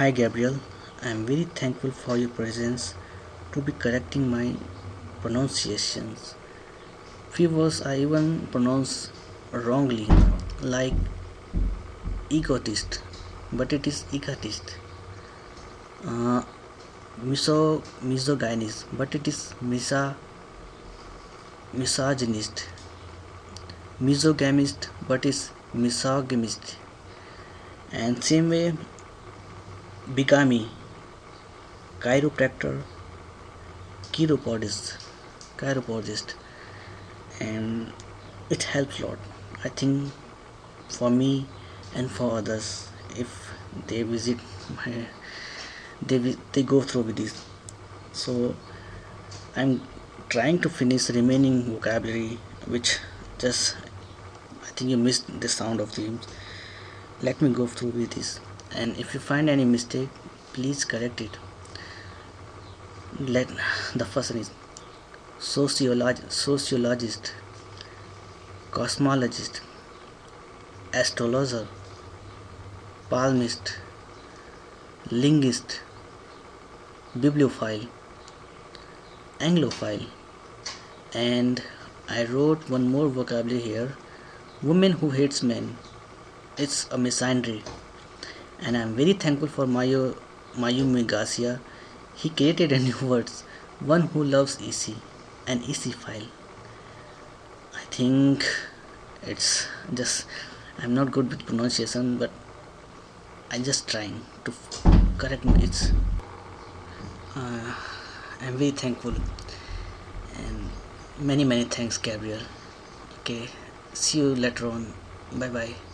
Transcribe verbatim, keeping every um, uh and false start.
Hi Gabriel, I am very thankful for your presence to be correcting my pronunciations. Few words I even pronounce wrongly, like egotist, but it is egotist. Uh, miso misogynist, but it is misa misogynist. Misogamist, but is misogynist. And same way, bigamy, chiropractor, chiropodist, chiropodist, and it helps a lot. I think for me and for others, if they visit my, they they go through with this. So I'm trying to finish remaining vocabulary, which just I think you missed the sound of the. Let me go through with this, and if you find any mistake, please correct it. Let the first one is sociolog- sociologist, cosmologist, astrologer, palmist, linguist, bibliophile, anglophile, and I wrote one more vocabulary here: woman who hates men. It's a misandry, and I'm very thankful for Mayo Mayumi Garcia. He created a new words: one who loves E C, an E C file. I think it's just I'm not good with pronunciation, but I'm just trying to correct it. Uh, I'm very thankful and many many thanks, Gabriel. Okay, see you later on. Bye bye.